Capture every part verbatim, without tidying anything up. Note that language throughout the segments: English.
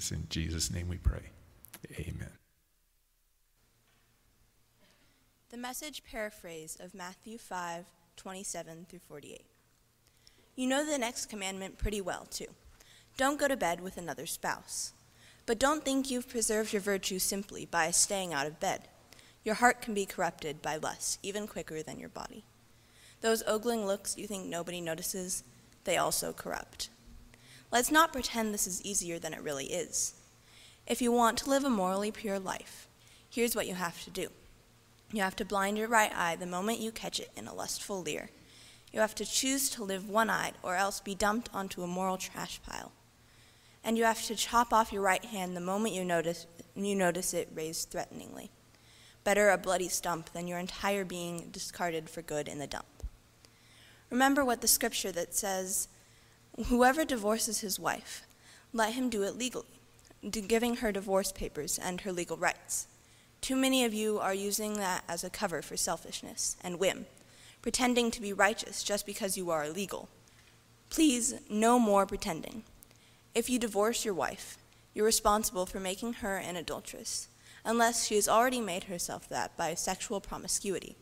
It's in Jesus' name we pray. Amen. The Message paraphrase of Matthew five, twenty-seven through forty-eight. You know the next commandment pretty well, too. Don't go to bed with another spouse. But don't think you've preserved your virtue simply by staying out of bed. Your heart can be corrupted by lust even quicker than your body. Those ogling looks you think nobody notices, they also corrupt. Let's not pretend this is easier than it really is. If you want to live a morally pure life, here's what you have to do. You have to blind your right eye the moment you catch it in a lustful leer. You have to choose to live one-eyed or else be dumped onto a moral trash pile. And you have to chop off your right hand the moment you notice, you notice it raised threateningly. Better a bloody stump than your entire being discarded for good in the dump. Remember what the scripture that says, whoever divorces his wife, let him do it legally, giving her divorce papers and her legal rights. Too many of you are using that as a cover for selfishness and whim, pretending to be righteous just because you are illegal. Please, no more pretending. If you divorce your wife, you're responsible for making her an adulteress, unless she has already made herself that by sexual promiscuity.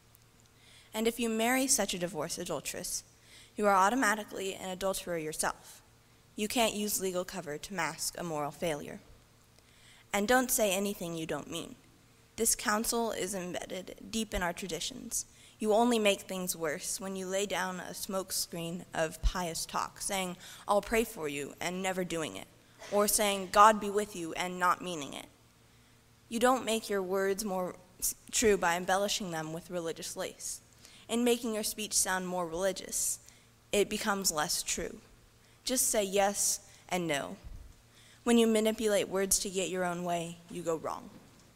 And if you marry such a divorced adulteress, you are automatically an adulterer yourself. You can't use legal cover to mask a moral failure. And don't say anything you don't mean. This counsel is embedded deep in our traditions. You only make things worse when you lay down a smokescreen of pious talk, saying, I'll pray for you, and never doing it, or saying, God be with you, and not meaning it. You don't make your words more true by embellishing them with religious lace. In making your speech sound more religious, it becomes less true. Just say yes and no. When you manipulate words to get your own way, you go wrong.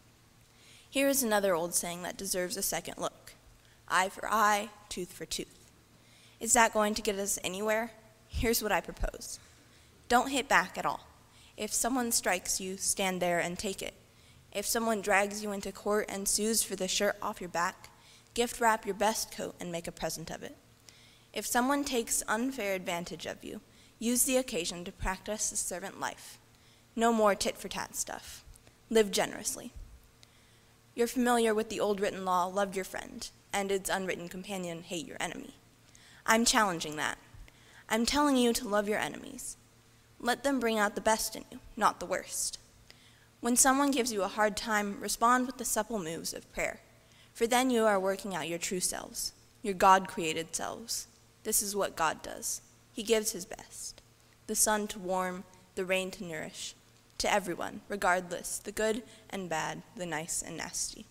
Here is another old saying that deserves a second look. Eye for eye, tooth for tooth. Is that going to get us anywhere? Here's what I propose. Don't hit back at all. If someone strikes you, stand there and take it. If someone drags you into court and sues for the shirt off your back, gift wrap your best coat and make a present of it. If someone takes unfair advantage of you, use the occasion to practice the servant life. No more tit-for-tat stuff. Live generously. You're familiar with the old written law, love your friend, and its unwritten companion, hate your enemy. I'm challenging that. I'm telling you to love your enemies. Let them bring out the best in you, not the worst. When someone gives you a hard time, respond with the supple moves of prayer, for then you are working out your true selves, your God-created selves. This is what God does. He gives his best, the sun to warm, the rain to nourish, to everyone, regardless, the good and bad, the nice and nasty.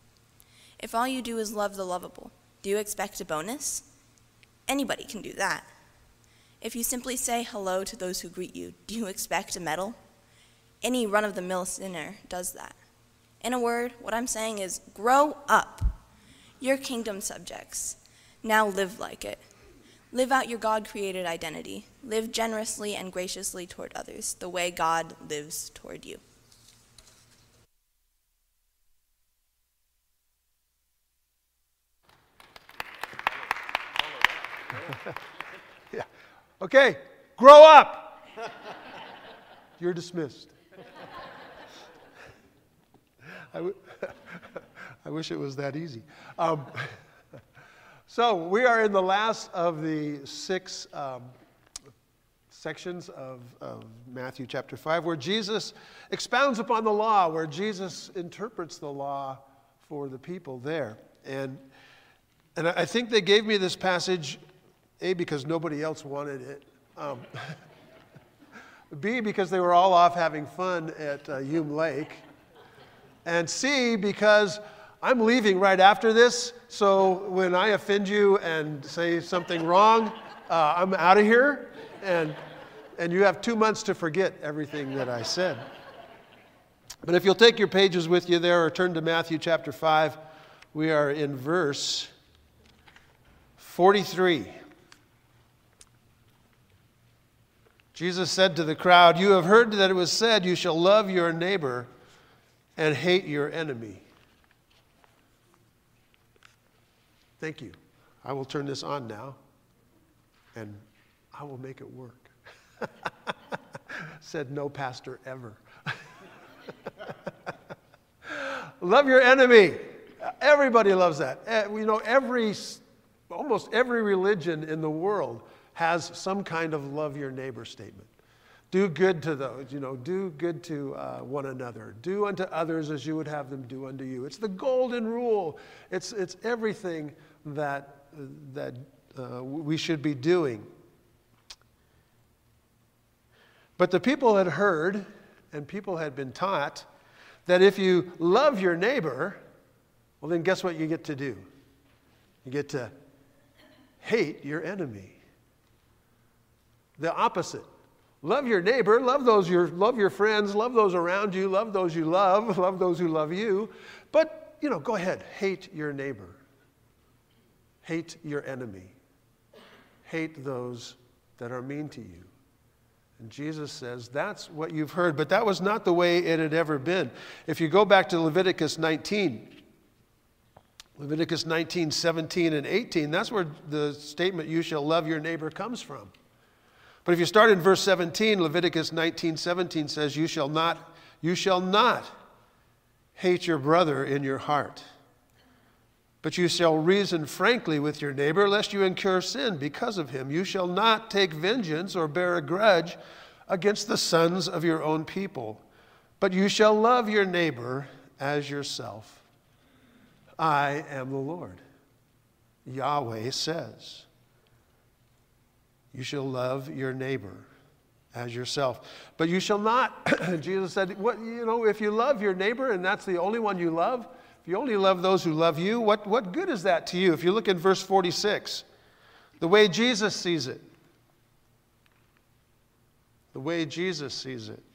If all you do is love the lovable, do you expect a bonus? Anybody can do that. If you simply say hello to those who greet you, do you expect a medal? Any run-of-the-mill sinner does that. In a word, what I'm saying is, grow up. You're kingdom subjects. Now live like it. Live out your God-created identity. Live generously and graciously toward others, the way God lives toward you. Yeah. Okay, grow up. You're dismissed. I, w- I wish it was that easy. Um, so we are in the last of the six um, sections of, of Matthew chapter five, where Jesus expounds upon the law, where Jesus interprets the law for the people there. And, and I think they gave me this passage, A, because nobody else wanted it, um, B, because they were all off having fun at uh, Hume Lake, and C, because I'm leaving right after this, so when I offend you and say something wrong, uh, I'm out of here, and, and you have two months to forget everything that I said. But if you'll take your pages with you there or turn to Matthew chapter five, we are in verse forty-three. Jesus said to the crowd, "You have heard that it was said, 'You shall love your neighbor and hate your enemy.'" Thank you. I will turn this on now, and I will make it work. Said no pastor ever. Love your enemy. Everybody loves that. You know, every, almost every religion in the world has some kind of love your neighbor statement. Do good to those, you know, do good to uh, one another. Do unto others as you would have them do unto you. It's the golden rule. It's, it's everything that, that uh, we should be doing. But the people had heard, and people had been taught, that if you love your neighbor, well, then guess what you get to do? You get to hate your enemy. The opposite. Love your neighbor, love those your love your friends, love those around you, love those you love, love those who love you. But, you know, go ahead, hate your neighbor. Hate your enemy. Hate those that are mean to you. And Jesus says, that's what you've heard, but that was not the way it had ever been. If you go back to Leviticus nineteen, Leviticus nineteen, seventeen, and eighteen, that's where the statement, you shall love your neighbor, comes from. But if you start in verse seventeen, Leviticus nineteen, seventeen says, you shall not, you shall not hate your brother in your heart, but you shall reason frankly with your neighbor, lest you incur sin because of him. You shall not take vengeance or bear a grudge against the sons of your own people, but you shall love your neighbor as yourself. I am the Lord. Yahweh says, you shall love your neighbor as yourself. But you shall not, Jesus said, what, you know, if you love your neighbor and that's the only one you love, if you only love those who love you, what, what good is that to you? If you look in verse forty-six, the way Jesus sees it, the way Jesus sees it,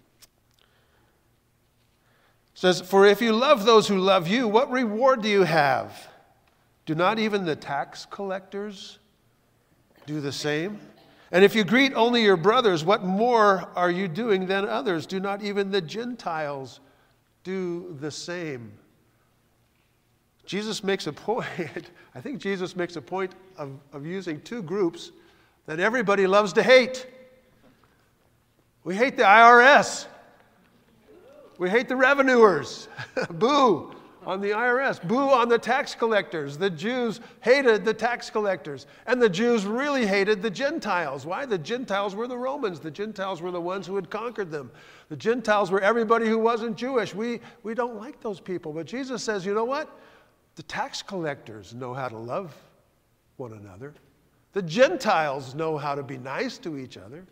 says, for if you love those who love you, what reward do you have? Do not even the tax collectors do the same? And if you greet only your brothers, what more are you doing than others? Do not even the Gentiles do the same? Jesus makes a point, I think Jesus makes a point of, of using two groups that everybody loves to hate. We hate the I R S. We hate the revenuers. Boo on the I R S. Boo on the tax collectors. The Jews hated the tax collectors. And the Jews really hated the Gentiles. Why? The Gentiles were the Romans. The Gentiles were the ones who had conquered them. The Gentiles were everybody who wasn't Jewish. We, we don't like those people. But Jesus says, you know what? The tax collectors know how to love one another. The Gentiles know how to be nice to each other.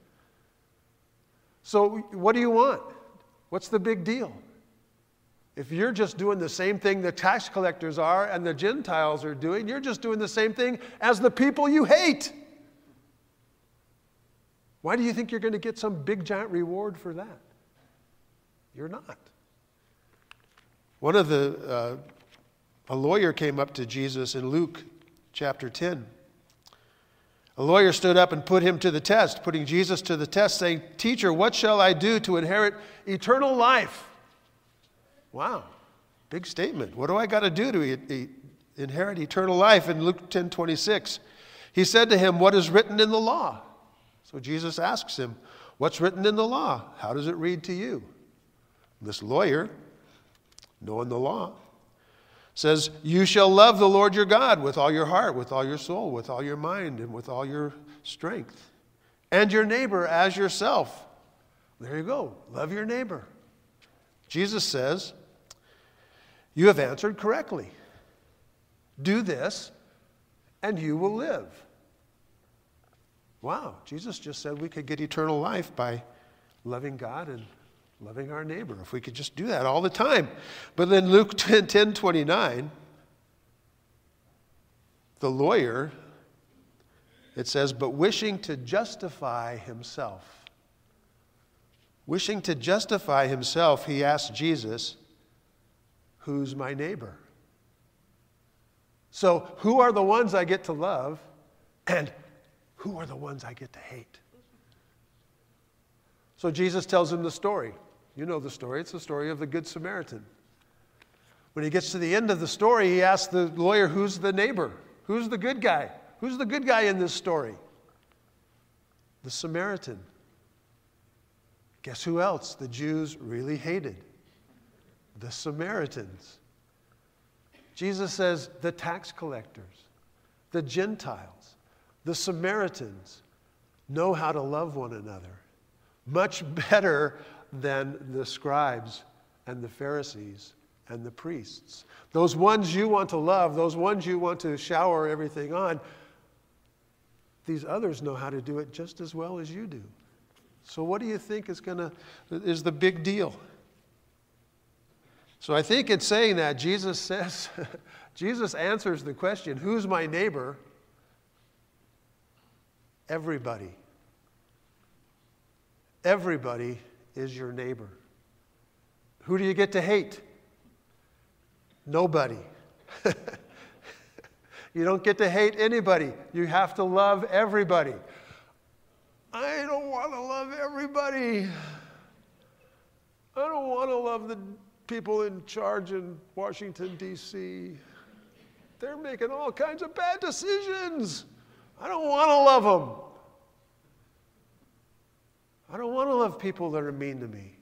So what do you want? What's the big deal? If you're just doing the same thing the tax collectors are and the Gentiles are doing, you're just doing the same thing as the people you hate. Why do you think you're going to get some big giant reward for that? You're not. One of the, uh, a lawyer came up to Jesus in Luke chapter ten. A lawyer stood up and put him to the test, putting Jesus to the test, saying, "Teacher, what shall I do to inherit eternal life?" Wow, big statement. What do I got to do to e- e- inherit eternal life? In Luke ten twenty-six, he said to him, "What is written in the law?" So Jesus asks him, "What's written in the law? How does it read to you?" This lawyer, knowing the law, says, "You shall love the Lord your God with all your heart, with all your soul, with all your mind, and with all your strength, and your neighbor as yourself." There you go. Love your neighbor. Jesus says, "You have answered correctly. Do this, and you will live." Wow, Jesus just said we could get eternal life by loving God and loving our neighbor, if we could just do that all the time. But then Luke ten twenty-nine, the lawyer, it says, "But wishing to justify himself." Wishing to justify himself, he asked Jesus, "Who's my neighbor?" So who are the ones I get to love, and who are the ones I get to hate? So Jesus tells him the story. You know the story. It's the story of the Good Samaritan. When he gets to the end of the story, he asks the lawyer, "Who's the neighbor? Who's the good guy? Who's the good guy in this story?" The Samaritan. Guess who else the Jews really hated? The Samaritans. Jesus says the tax collectors, the Gentiles, the Samaritans know how to love one another much better than the scribes and the Pharisees and the priests. Those ones you want to love, those ones you want to shower everything on, these others know how to do it just as well as you do. So what do you think is gonna is the big deal? So I think it's saying that Jesus says, Jesus answers the question, who's my neighbor? Everybody. Everybody is your neighbor. Who do you get to hate? Nobody. You don't get to hate anybody. You have to love everybody. I don't want to love everybody. I don't want to love the people in charge in Washington, D C They're making all kinds of bad decisions. I don't want to love them. I don't want to love people that are mean to me.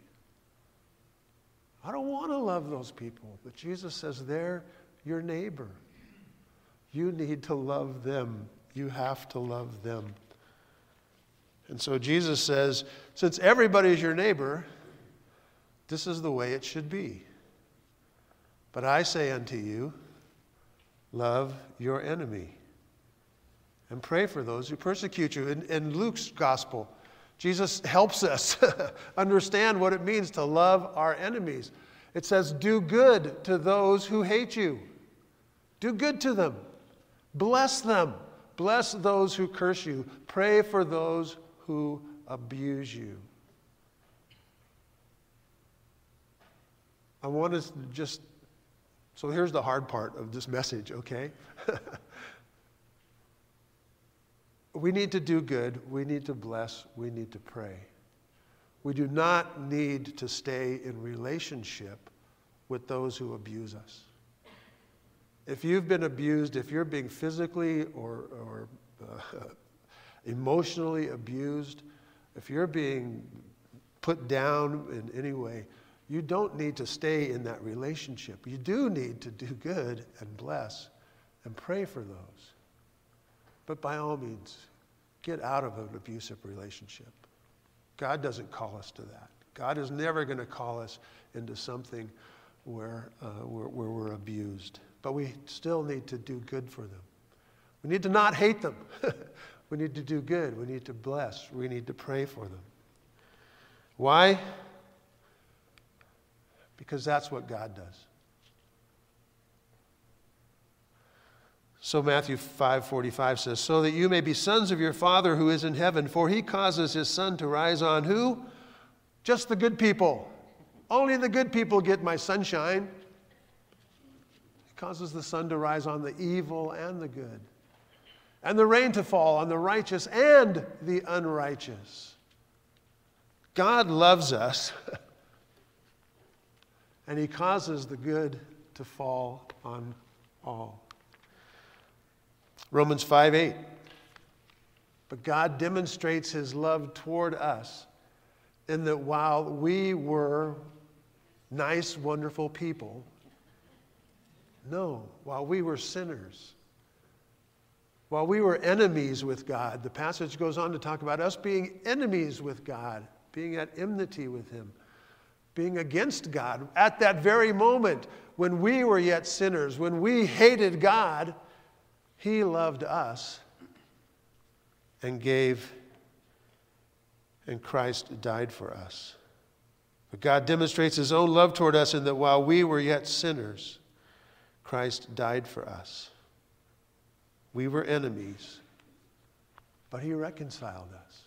I don't want to love those people. But Jesus says, they're your neighbor. You need to love them. You have to love them. And so Jesus says, since everybody is your neighbor, this is the way it should be. But I say unto you, love your enemy and pray for those who persecute you. In, in Luke's gospel, Jesus helps us understand what it means to love our enemies. It says, do good to those who hate you. Do good to them. Bless them. Bless those who curse you. Pray for those who abuse you. I want to just, so here's the hard part of this message, okay? We need to do good. We need to bless. We need to pray. We do not need to stay in relationship with those who abuse us. If you've been abused, if you're being physically or, or uh, emotionally abused, if you're being put down in any way, you don't need to stay in that relationship. You do need to do good and bless and pray for those. But by all means, get out of an abusive relationship. God doesn't call us to that. God is never going to call us into something where, uh, where, where we're abused. But we still need to do good for them. We need to not hate them. We need to do good. We need to bless. We need to pray for them. Why? Because that's what God does. So Matthew five forty-five says, so that you may be sons of your Father who is in heaven, for he causes his sun to rise on who? Just the good people. Only the good people get my sunshine. He causes the sun to rise on the evil and the good, and the rain to fall on the righteous and the unrighteous. God loves us, and he causes the good to fall on all. Romans five eight. But God demonstrates his love toward us in that while we were nice, wonderful people, no, while we were sinners, while we were enemies with God, the passage goes on to talk about us being enemies with God, being at enmity with him, being against God. At that very moment, when we were yet sinners, when we hated God, he loved us and gave, and Christ died for us. But God demonstrates his own love toward us in that while we were yet sinners, Christ died for us. We were enemies, but he reconciled us.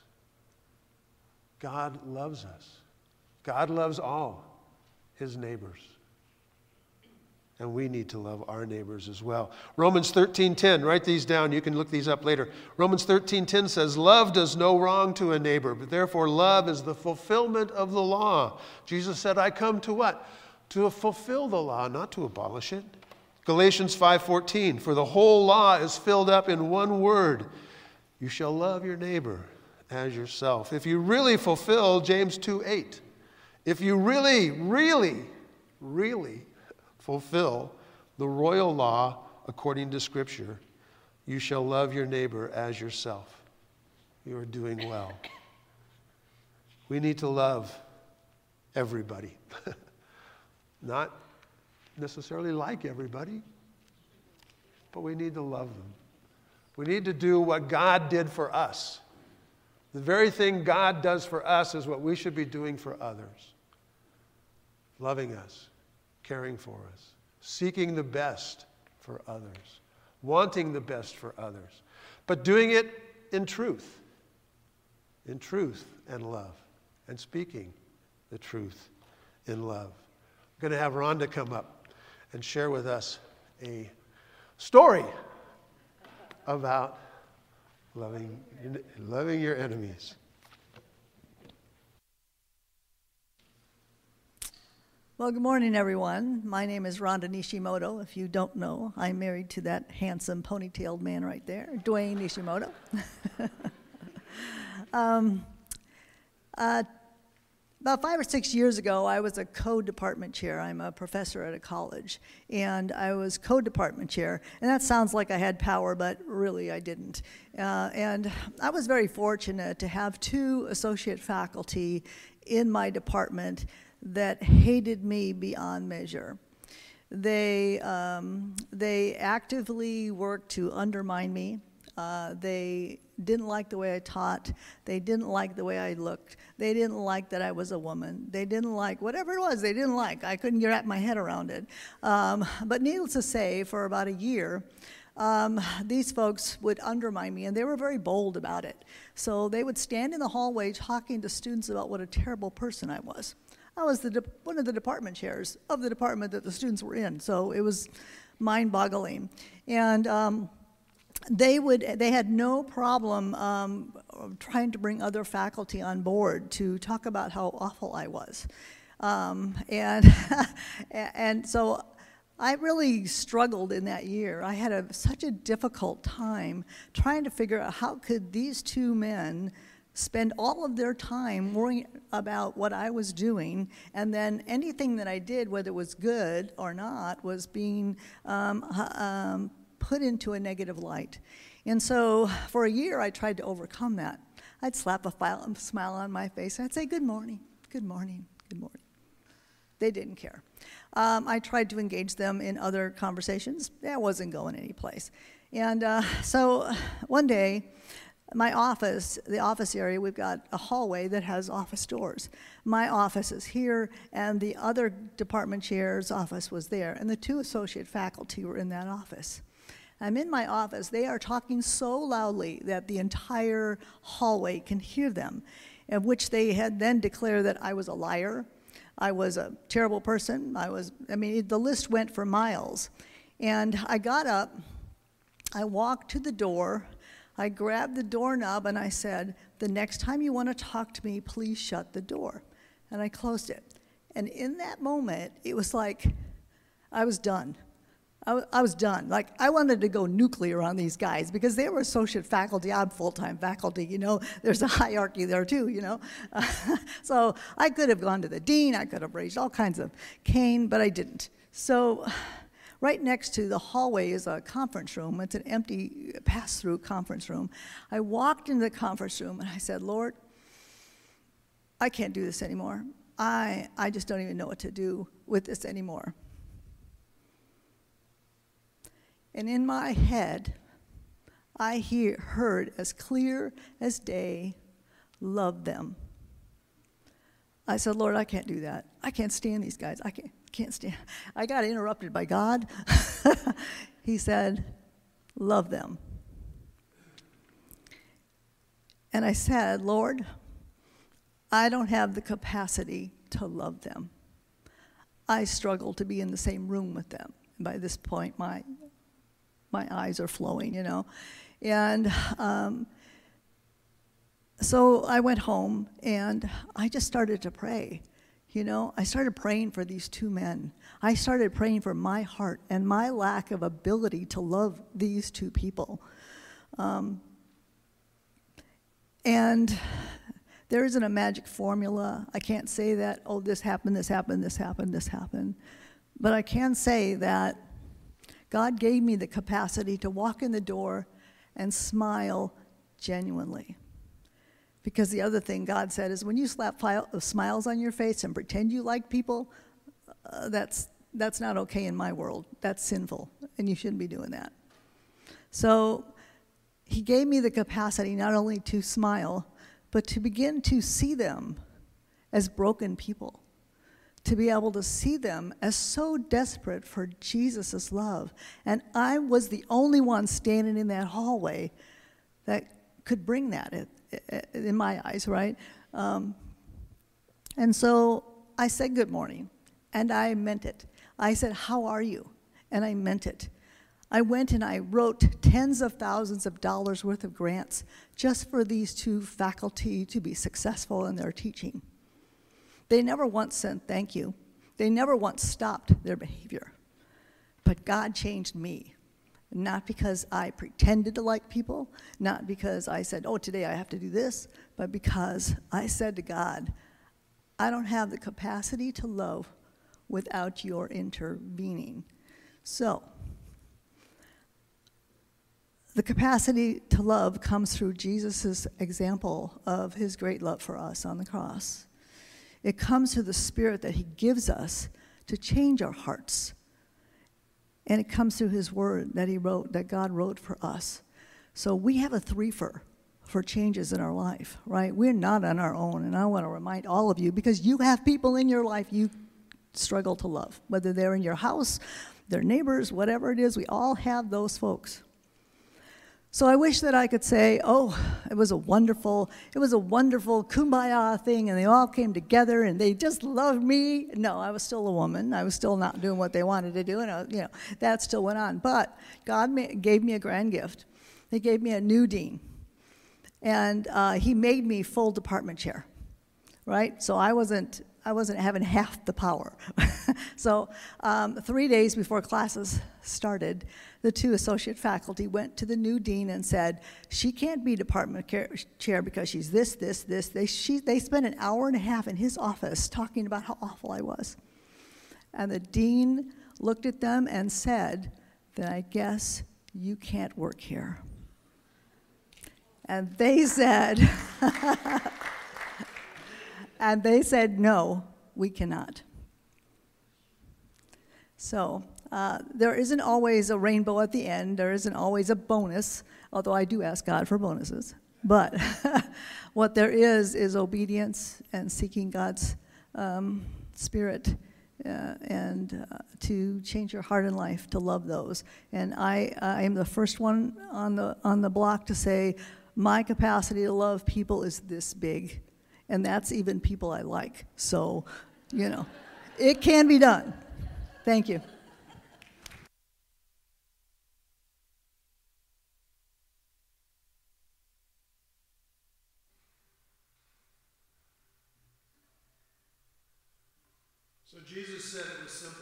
God loves us. God loves all his neighbors. And we need to love our neighbors as well. Romans thirteen ten, write these down. You can look these up later. Romans thirteen ten says, love does no wrong to a neighbor, but therefore love is the fulfillment of the law. Jesus said, I come to what? To fulfill the law, not to abolish it. Galatians five fourteen, for the whole law is filled up in one word. You shall love your neighbor as yourself. If you really fulfill James two eight, if you really, really, really fulfill the royal law according to Scripture, you shall love your neighbor as yourself. You are doing well. We need to love everybody. Not necessarily like everybody, but we need to love them. We need to do what God did for us. The very thing God does for us is what we should be doing for others. Loving us, caring for us, seeking the best for others, wanting the best for others, but doing it in truth, in truth and love, and speaking the truth in love. I'm going to have Rhonda come up and share with us a story about loving, loving your enemies. Well, good morning, everyone. My name is Rhonda Nishimoto. If you don't know, I'm married to that handsome ponytailed man right there, Dwayne Nishimoto. um, uh, About five or six years ago, I was a co-department chair. I'm a professor at a college, and I was co-department chair. And that sounds like I had power, but really I didn't. Uh, and I was very fortunate to have two associate faculty in my department that hated me beyond measure. They, um, they actively worked to undermine me. Uh, they didn't like the way I taught. They didn't like the way I looked. They didn't like that I was a woman. They didn't like whatever it was they didn't like. I couldn't wrap my head around it. Um, but needless to say, for about a year, um, these folks would undermine me, and they were very bold about it. So they would stand in the hallway talking to students about what a terrible person I was. I was the de- one of the department chairs of the department that the students were in, so it was mind-boggling. And um, They would. They had no problem um, trying to bring other faculty on board to talk about how awful I was, um, and and so I really struggled in that year. I had a, such a difficult time trying to figure out how could these two men spend all of their time worrying about what I was doing, and then anything that I did, whether it was good or not, was being um, um, put into a negative light. And so for a year, I tried to overcome that. I'd slap a file, smile on my face, and I'd say, good morning, good morning, good morning. They didn't care. Um, I tried to engage them in other conversations. That wasn't going anyplace. And uh, so one day, my office, the office area, we've got a hallway that has office doors. My office is here, and the other department chair's office was there, and the two associate faculty were in that office. I'm in my office. They are talking so loudly that the entire hallway can hear them, of which they had then declared that I was a liar, I was a terrible person, I was, I mean, the list went for miles. And I got up, I walked to the door, I grabbed the doorknob and I said, the next time you want to talk to me, please shut the door. And I closed it. And in that moment, it was like I was done. I, I was done. Like, I wanted to go nuclear on these guys because they were associate faculty. I'm full-time faculty, you know. There's a hierarchy there too, you know. Uh, so I could have gone to the dean. I could have raised all kinds of cane, but I didn't. So right next to the hallway is a conference room. It's an empty pass-through conference room. I walked into the conference room and I said, Lord, I can't do this anymore. I, I just don't even know what to do with this anymore. And in my head, I hear, heard as clear as day, love them. I said, Lord, I can't do that. I can't stand these guys. I can't, can't stand. I got interrupted by God. He said, love them. And I said, Lord, I don't have the capacity to love them. I struggle to be in the same room with them. And by this point, my my eyes are flowing, you know. And um, so I went home and I just started to pray. You know, I started praying for these two men. I started praying for my heart and my lack of ability to love these two people. Um, And there isn't a magic formula. I can't say that, oh, this happened, this happened, this happened, this happened. But I can say that God gave me the capacity to walk in the door and smile genuinely. Because the other thing God said is when you slap smiles on your face and pretend you like people, uh, that's, that's not okay in my world. That's sinful, and you shouldn't be doing that. So he gave me the capacity not only to smile, but to begin to see them as broken people, to be able to see them as so desperate for Jesus' love. And I was the only one standing in that hallway that could bring that in my eyes, right? Um, and so I said good morning, and I meant it. I said, how are you? And I meant it. I went and I wrote tens of thousands of dollars worth of grants just for these two faculty to be successful in their teaching. They never once said thank you. They never once stopped their behavior. But God changed me, not because I pretended to like people, not because I said, oh, today I have to do this, but because I said to God, I don't have the capacity to love without your intervening. So, the capacity to love comes through Jesus' example of his great love for us on the cross. It comes through the Spirit that he gives us to change our hearts. And it comes through his word that he wrote, that God wrote for us. So we have a threefer for changes in our life, right? We're not on our own. And I want to remind all of you, because you have people in your life you struggle to love, whether they're in your house, their neighbors, whatever it is, we all have those folks. So I wish that I could say, oh, it was a wonderful, it was a wonderful kumbaya thing, and they all came together, and they just loved me. No, I was still a woman. I was still not doing what they wanted to do, and I, you know, that still went on. But God ma- gave me a grand gift. He gave me a new dean, and uh, he made me full department chair, right? So I wasn't, I wasn't having half the power. So um, three days before classes started, the two associate faculty went to the new dean and said, she can't be department chair because she's this, this, this. They, she, they spent an hour and a half in his office talking about how awful I was. And the dean looked at them and said, then I guess you can't work here. And they said, and they said, no, we cannot. So uh, there isn't always a rainbow at the end. There isn't always a bonus, although I do ask God for bonuses. But what there is is obedience and seeking God's um, Spirit uh, and uh, to change your heart and life to love those. And I, I am the first one on the on the block to say my capacity to love people is this big, and that's even people I like. So, you know, it can be done. Thank you. So Jesus said it was simple.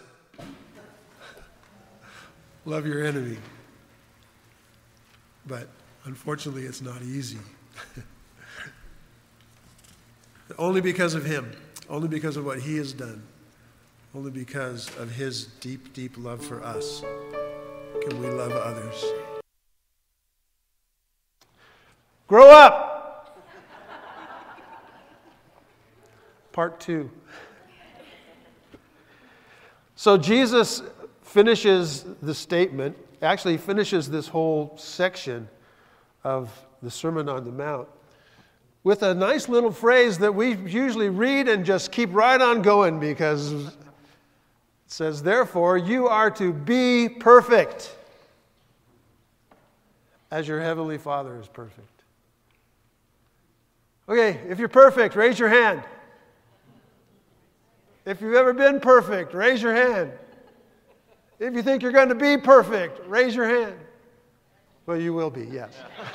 Love your enemy. But unfortunately, it's not easy. Only because of him. Only because of what he has done. Only because of his deep, deep love for us can we love others. Grow up! Part two. So Jesus finishes the statement, actually finishes this whole section of the Sermon on the Mount with a nice little phrase that we usually read and just keep right on going, because it says, therefore, you are to be perfect as your heavenly Father is perfect. Okay, if you're perfect, raise your hand. If you've ever been perfect, raise your hand. If you think you're going to be perfect, raise your hand. Well, you will be, yes.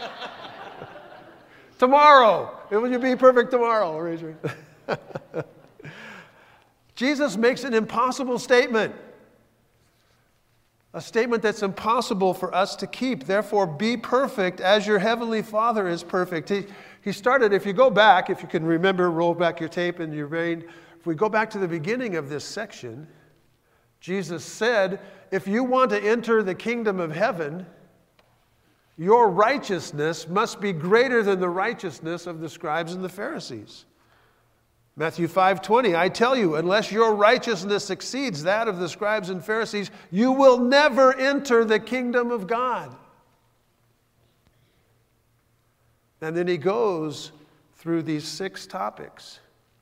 Tomorrow, will you be perfect tomorrow? Raise your hand. Jesus makes an impossible statement. A statement that's impossible for us to keep. Therefore, be perfect as your heavenly Father is perfect. He, he started, if you go back, if you can remember, roll back your tape and your brain. If we go back to the beginning of this section, Jesus said, if you want to enter the kingdom of heaven, your righteousness must be greater than the righteousness of the scribes and the Pharisees. Matthew five twenty, I tell you, unless your righteousness exceeds that of the scribes and Pharisees, you will never enter the kingdom of God. And then he goes through these six topics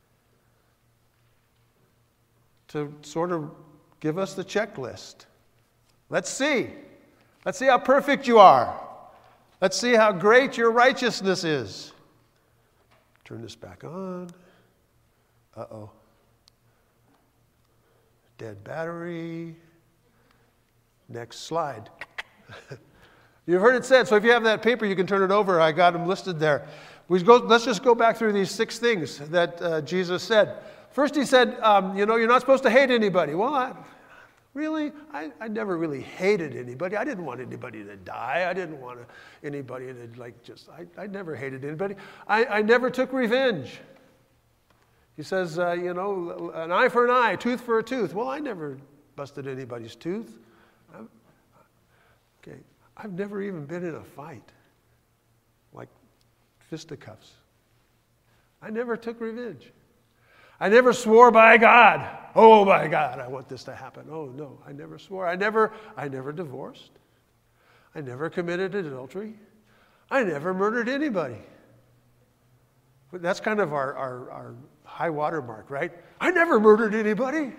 to sort of give us the checklist. Let's see. Let's see how perfect you are. Let's see how great your righteousness is. Turn this back on. Uh-oh. Dead battery. Next slide. You've heard it said, so if you have that paper, you can turn it over. I got them listed there. We go, let's just go back through these six things that uh, Jesus said. First, he said, um, you know, you're not supposed to hate anybody. Well, I, really? I, I never really hated anybody. I didn't want anybody to die. I didn't want anybody to, like, just, I, I never hated anybody. I, I never took revenge. He says, uh, you know, an eye for an eye, tooth for a tooth. Well, I never busted anybody's tooth. I'm, okay, I've never even been in a fight, like fisticuffs. I never took revenge. I never swore by God. Oh, by God, I want this to happen. Oh, no, I never swore. I never, I never divorced. I never committed adultery. I never murdered anybody. But that's kind of our, our, our high water mark, right? I never murdered anybody.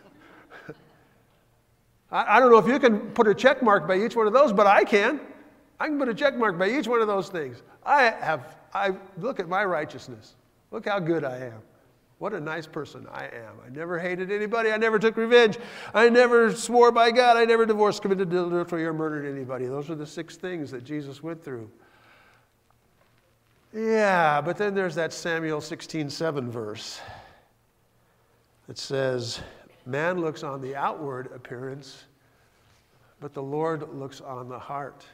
I, I don't know if you can put a check mark by each one of those, but I can. I can put a check mark by each one of those things. I have, I look at my righteousness. Look how good I am. What a nice person I am. I never hated anybody. I never took revenge. I never swore by God. I never divorced, committed adultery, or murdered anybody. Those are the six things that Jesus went through. Yeah, but then there's that Samuel sixteen seven verse that says, man looks on the outward appearance, but the Lord looks on the heart.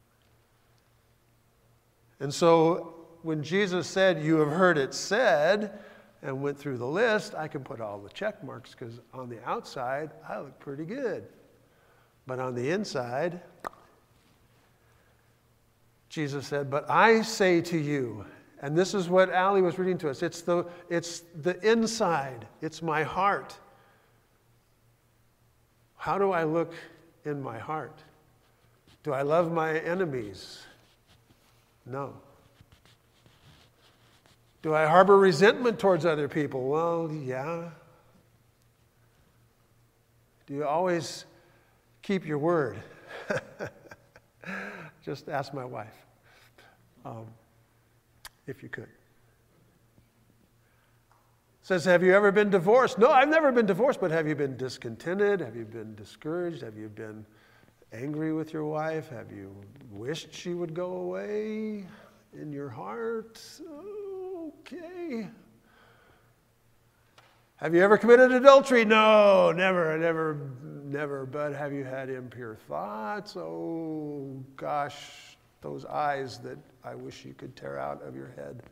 And so when Jesus said, you have heard it said, and went through the list, I can put all the check marks because on the outside, I look pretty good. But on the inside, Jesus said, but I say to you, and this is what Allie was reading to us, it's the, it's the inside, it's my heart. How do I look in my heart? Do I love my enemies? No. Do I harbor resentment towards other people? Well, yeah. Do you always keep your word? Just ask my wife, um, if you could. Says, have you ever been divorced? No, I've never been divorced, but have you been discontented? Have you been discouraged? Have you been angry with your wife? Have you wished she would go away in your heart? Okay. Have you ever committed adultery? No, never, never, never. But have you had impure thoughts? Oh, gosh, those eyes that I wish you could tear out of your head.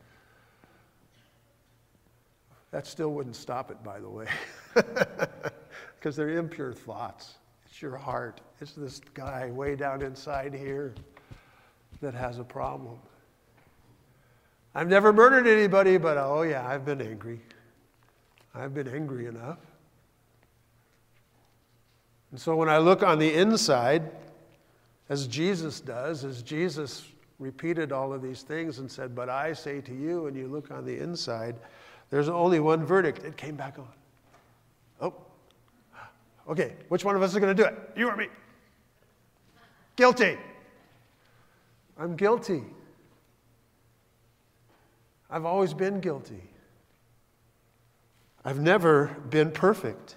That still wouldn't stop it, by the way, because they're impure thoughts. It's your heart. It's this guy way down inside here that has a problem. I've never murdered anybody, but oh yeah, I've been angry. I've been angry enough. And so when I look on the inside, as Jesus does, as Jesus repeated all of these things and said, but I say to you, and you look on the inside, there's only one verdict. It came back on. Oh, okay, which one of us is going to do it? You or me? Guilty. I'm guilty. I've always been guilty. I've never been perfect.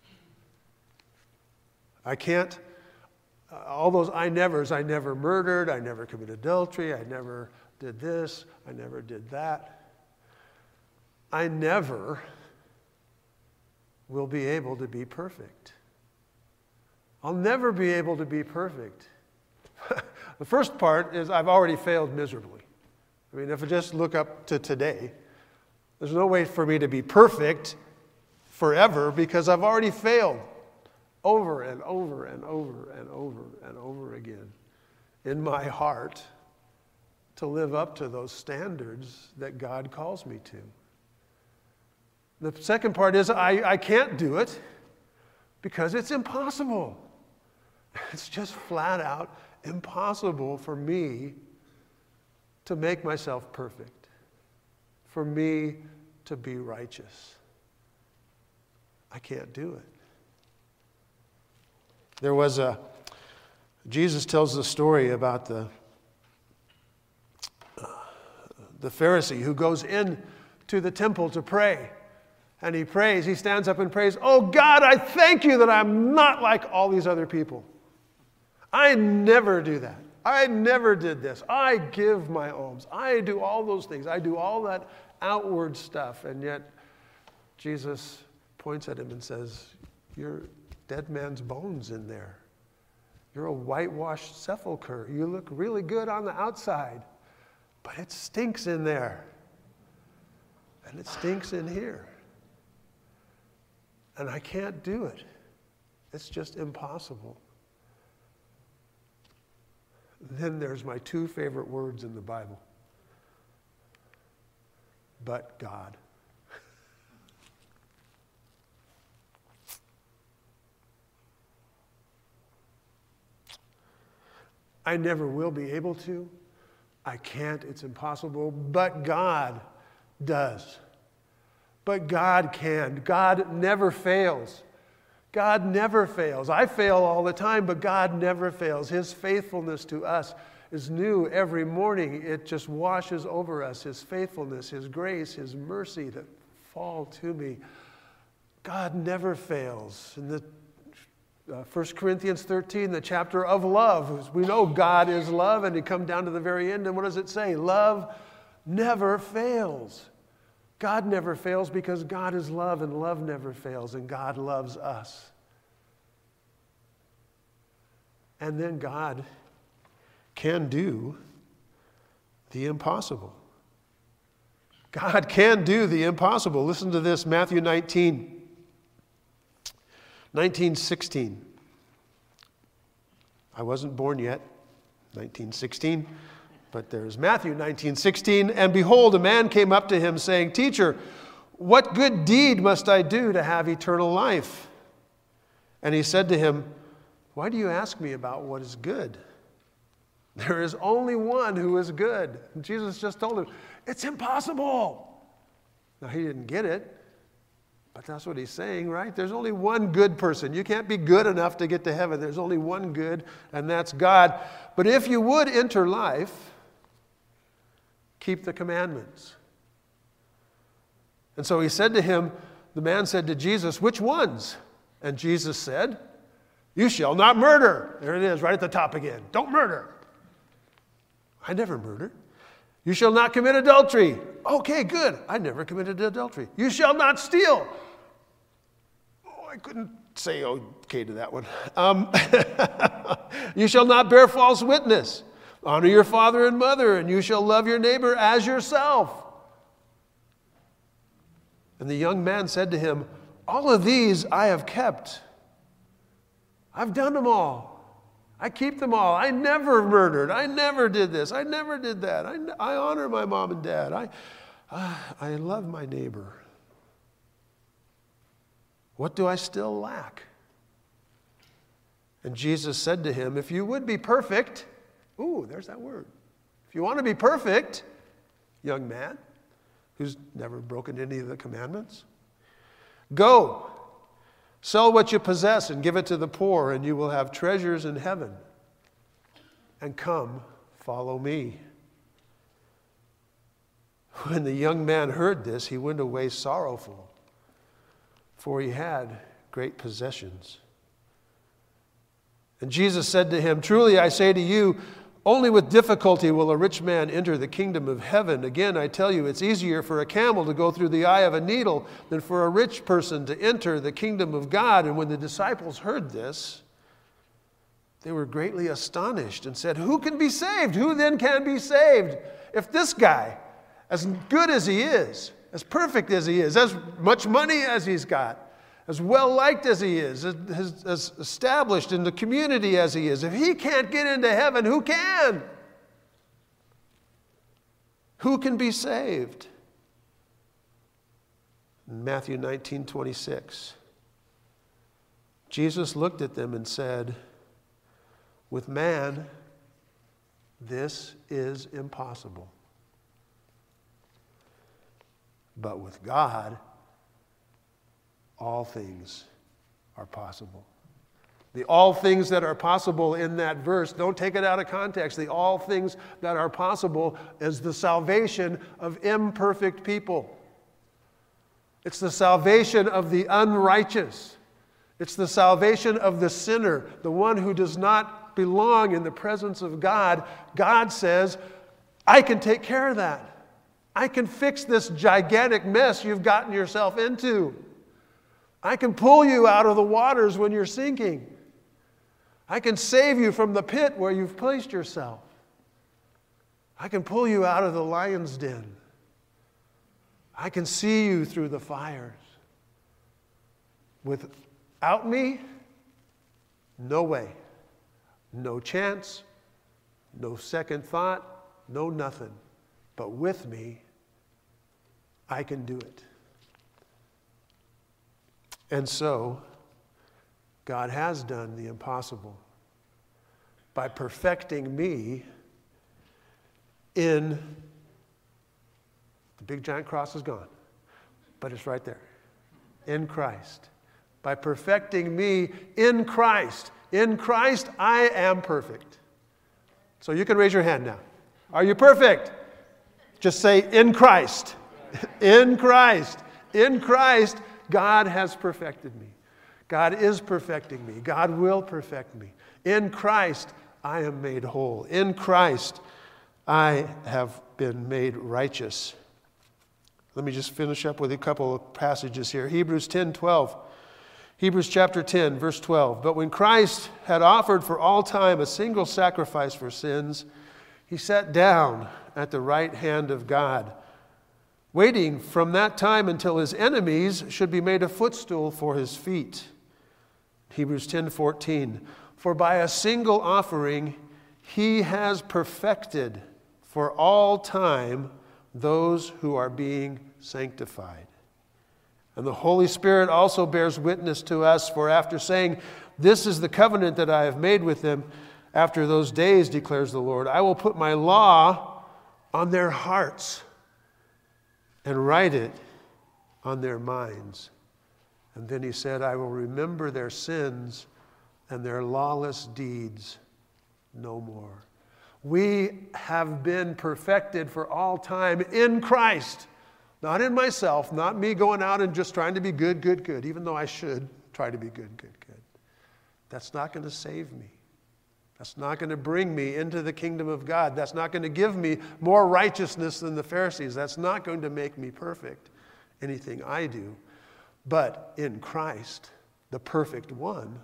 I can't, uh, all those I nevers, I never murdered, I never committed adultery, I never did this, I never did that. I never will be able to be perfect. I'll never be able to be perfect. The first part is I've already failed miserably. I mean, if I just look up to today, there's no way for me to be perfect forever because I've already failed over and over and over and over and over again in my heart to live up to those standards that God calls me to. The second part is I, I can't do it because it's impossible. It's just flat out impossible for me to make myself perfect, for me to be righteous. I can't do it. There was a, Jesus tells the story about the, uh, the Pharisee who goes in to the temple to pray. And he prays, he stands up and prays, "Oh God, I thank you that I'm not like all these other people. I never do that. I never did this. I give my alms. I do all those things. I do all that outward stuff." And yet Jesus points at him and says, "You're dead man's bones in there. You're a whitewashed sepulcher. You look really good on the outside, but it stinks in there. And it stinks in here. And I can't do it. It's just impossible." Then there's my two favorite words in the Bible. But God. I never will be able to. I can't. It's impossible. But God does. But God can. God never fails. God never fails. I fail all the time, but God never fails. His faithfulness to us is new every morning. It just washes over us. His faithfulness, His grace, His mercy that fall to me. God never fails. In the uh, First Corinthians thirteen, the chapter of love, we know God is love, and you come down to the very end, and what does it say? Love never fails. God never fails because God is love, and love never fails, and God loves us. And then God can do the impossible. God can do the impossible. Listen to this, Matthew nineteen, nineteen sixteen. I wasn't born yet, nineteen sixteen. But there's Matthew nineteen sixteen. "And behold, a man came up to him, saying, 'Teacher, what good deed must I do to have eternal life?' And he said to him, 'Why do you ask me about what is good? There is only one who is good.'" And Jesus just told him, it's impossible. Now, he didn't get it, but that's what he's saying, right? There's only one good person. You can't be good enough to get to heaven. There's only one good, and that's God. But if you would enter life, keep the commandments. And so he said to him, the man said to Jesus, "Which ones?" And Jesus said, "You shall not murder." There it is, right at the top again. Don't murder. I never murdered. "You shall not commit adultery." Okay, good. I never committed adultery. "You shall not steal." Oh, I couldn't say okay to that one. Um, "You shall not bear false witness. Honor your father and mother, and you shall love your neighbor as yourself." And the young man said to him, "All of these I have kept. I've done them all. I keep them all. I never murdered. I never did this. I never did that. I, I honor my mom and dad. I, uh, I love my neighbor. What do I still lack?" And Jesus said to him, "If you would be perfect," ooh, there's that word. "If you want to be perfect, young man, who's never broken any of the commandments, go, sell what you possess and give it to the poor, and you will have treasures in heaven. And come, follow me." When the young man heard this, he went away sorrowful, for he had great possessions. And Jesus said to him, "Truly I say to you, only with difficulty will a rich man enter the kingdom of heaven. Again, I tell you, it's easier for a camel to go through the eye of a needle than for a rich person to enter the kingdom of God." And when the disciples heard this, They were greatly astonished and said, "Who can be saved? Who then can be saved? If this guy, as good as he is, as perfect as he is, as much money as he's got, as well-liked as he is, as, as established in the community as he is, if he can't get into heaven, who can? Who can be saved?" In Matthew nineteen twenty-six, Jesus looked at them and said, "With man, this is impossible. But with God, all things are possible." The all things that are possible in that verse, don't take it out of context. The all things that are possible is the salvation of imperfect people. It's the salvation of the unrighteous. It's the salvation of the sinner, the one who does not belong in the presence of God. God says, I can take care of that. I can fix this gigantic mess you've gotten yourself into. I can pull you out of the waters when you're sinking. I can save you from the pit where you've placed yourself. I can pull you out of the lion's den. I can see you through the fires. Without me, no way. No chance, no second thought, no nothing. But with me, I can do it. And so, God has done the impossible by perfecting me in, the big giant cross is gone, but it's right there, in Christ. By perfecting me in Christ. In Christ, I am perfect. So you can raise your hand now. Are you perfect? Just say, in Christ. In Christ. In Christ, God has perfected me. God is perfecting me. God will perfect me. In Christ, I am made whole. In Christ, I have been made righteous. Let me just finish up with a couple of passages here. Hebrews ten twelve. Hebrews chapter ten, verse twelve. But when Christ had offered for all time a single sacrifice for sins, he sat down at the right hand of God, waiting from that time until his enemies should be made a footstool for his feet. Hebrews ten fourteen. For by a single offering he has perfected for all time those who are being sanctified. And the Holy Spirit also bears witness to us, for after saying, "This is the covenant that I have made with them after those days, declares the Lord, I will put my law on their hearts and write it on their minds." And then he said, "I will remember their sins and their lawless deeds no more." We have been perfected for all time in Christ. Not in myself, not me going out and just trying to be good, good, good, even though I should try to be good, good, good. That's not going to save me. That's not going to bring me into the kingdom of God. That's not going to give me more righteousness than the Pharisees. That's not going to make me perfect, anything I do. But in Christ, the perfect one,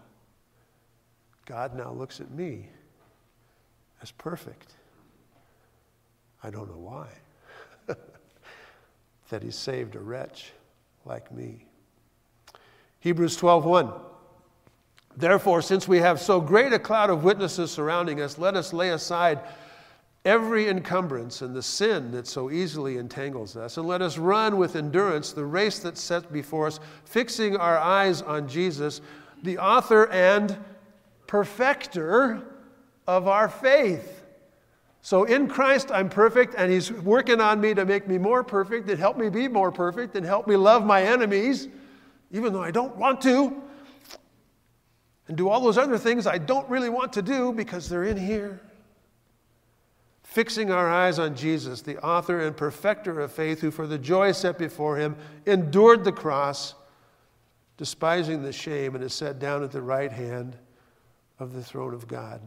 God now looks at me as perfect. I don't know why. That he saved a wretch like me. Hebrews twelve one. Therefore, since we have so great a cloud of witnesses surrounding us, let us lay aside every encumbrance and the sin that so easily entangles us, and let us run with endurance the race that's set before us, fixing our eyes on Jesus, the author and perfecter of our faith. So in Christ, I'm perfect, and he's working on me to make me more perfect and help me be more perfect and help me love my enemies, even though I don't want to, and do all those other things I don't really want to do because they're in here. Fixing our eyes on Jesus, the author and perfecter of faith, who for the joy set before him endured the cross, despising the shame, and is set down at the right hand of the throne of God.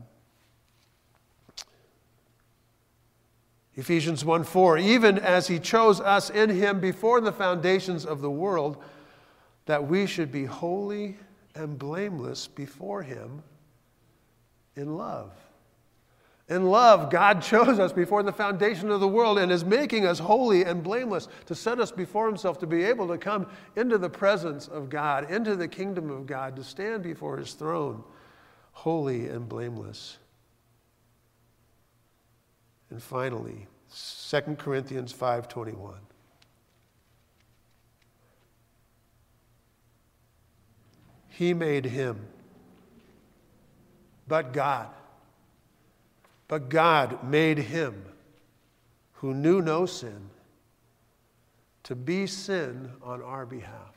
Ephesians one four, even as he chose us in him before the foundations of the world, that we should be holy and blameless before him in love. In love, God chose us before the foundation of the world and is making us holy and blameless to set us before himself, to be able to come into the presence of God, into the kingdom of God, to stand before his throne, holy and blameless. And finally, Second Corinthians five twenty-one. He made him, but God. But God made him who knew no sin to be sin on our behalf.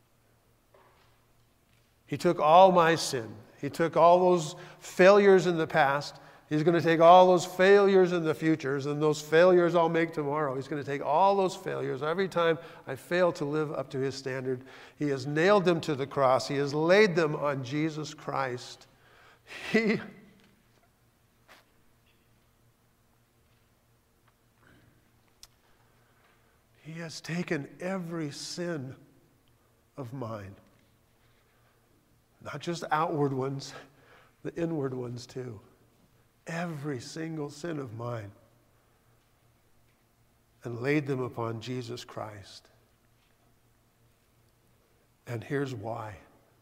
He took all my sin. He took all those failures in the past. He's going to take all those failures in the futures, and those failures I'll make tomorrow. He's going to take all those failures. Every time I fail to live up to his standard, he has nailed them to the cross. He has laid them on Jesus Christ. He He has taken every sin of mine, not just outward ones, the inward ones too. Every single sin of mine, and laid them upon Jesus Christ. And here's why.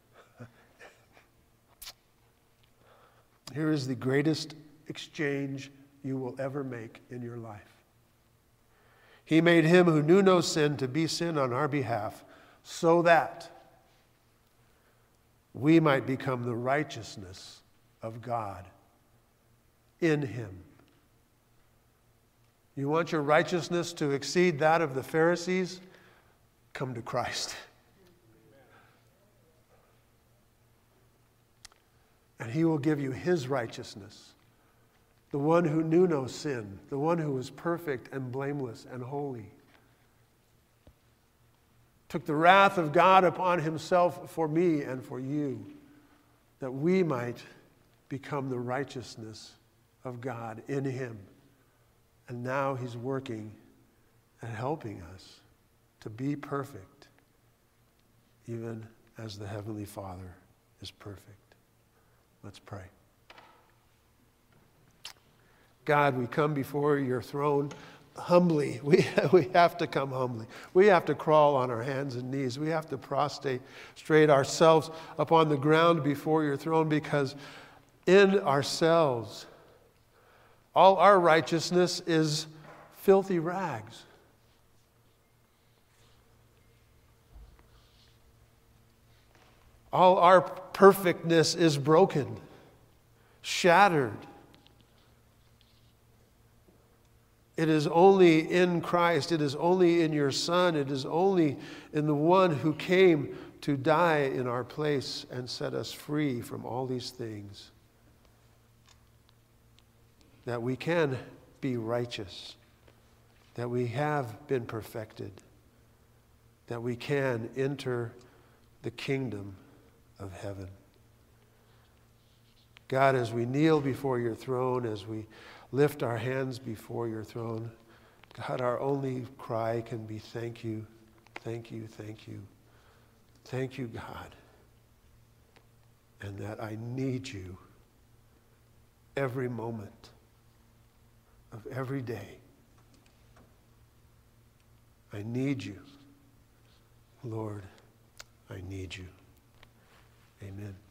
Here is the greatest exchange you will ever make in your life. He made him who knew no sin to be sin on our behalf, so that we might become the righteousness of God in him. You want your righteousness to exceed that of the Pharisees? Come to Christ. And he will give you his righteousness. The one who knew no sin, the one who was perfect and blameless and holy, took the wrath of God upon himself for me and for you, that we might become the righteousness of God in him. And now he's working and helping us to be perfect, even as the Heavenly Father is perfect. Let's pray. God, we come before your throne humbly. We, we have to come humbly. We have to crawl on our hands and knees. We have to prostrate straight ourselves upon the ground before your throne, because in ourselves, all our righteousness is filthy rags. All our perfectness is broken, shattered. It is only in Christ, it is only in your Son, it is only in the one who came to die in our place and set us free from all these things, that we can be righteous, that we have been perfected, that we can enter the kingdom of heaven. God, as we kneel before your throne, as we lift our hands before your throne, God, our only cry can be thank you, thank you, thank you. Thank you, God, and that I need you every moment of every day. I need you. Lord, I need you. Amen.